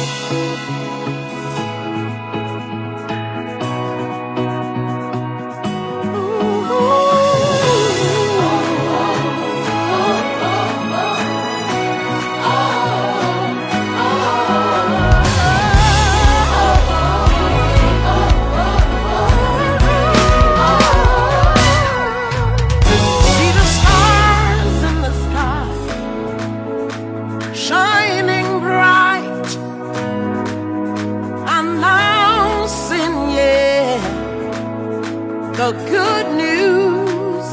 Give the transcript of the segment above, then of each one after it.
The good news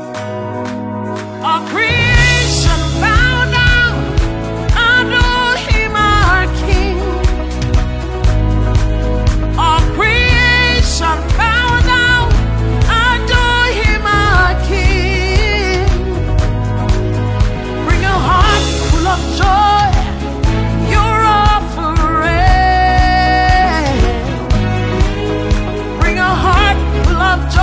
of creation bow down, adore him our King. All creation bow down, adore him our King. Bring a heart full of joy, your offering. Bring a heart full of joy.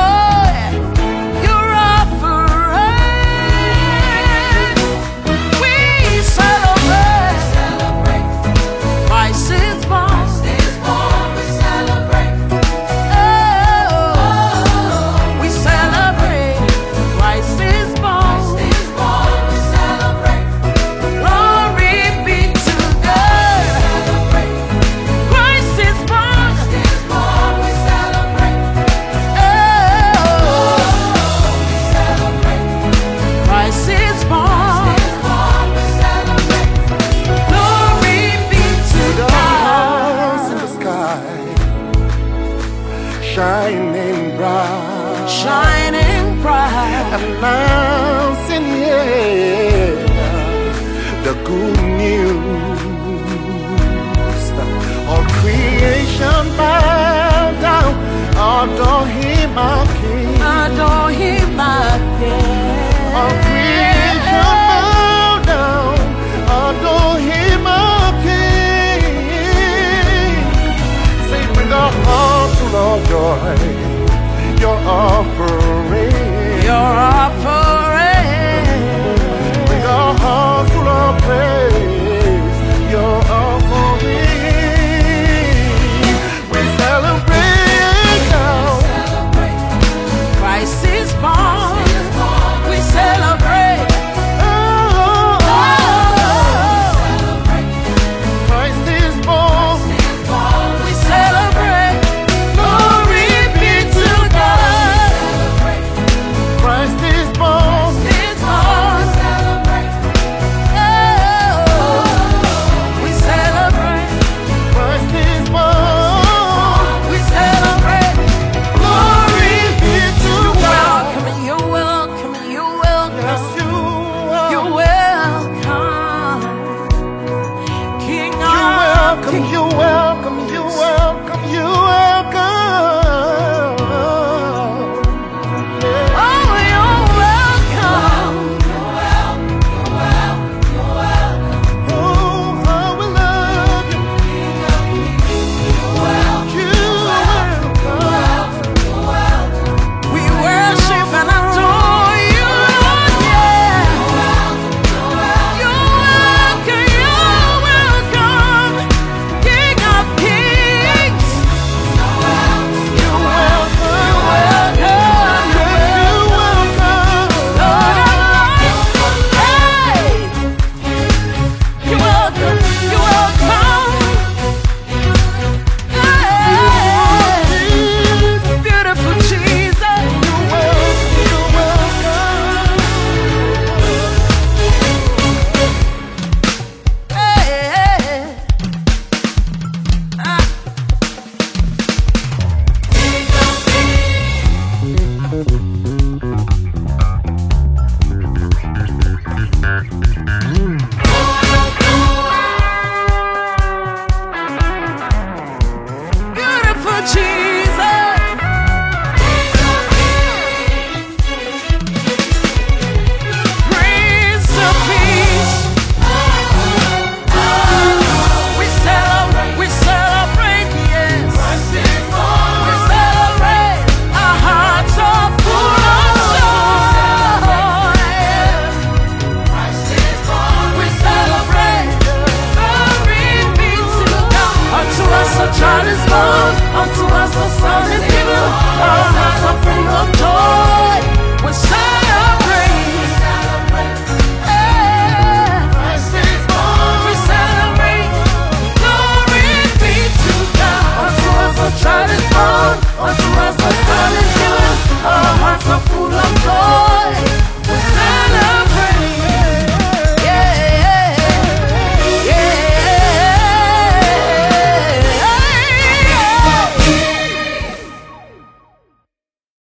Shining bright, shining bright, announcing, yeah, the good news. All creation bow down, adore him our King. Adore him our King. All creation bow down, adore him our King. Say, bring a heart full of joy, your offering, your offering. Bring a heart full of praise, your offering. We celebrate now. Christ is born. We celebrate. Christ is born. We celebrate. Glory be to God. Christ is born. Is born. We celebrate. Christ is born. We celebrate. Glory be to God. You're welcome. You're welcome. Yes, you are. You're welcome. King You're of welcome. You're welcome.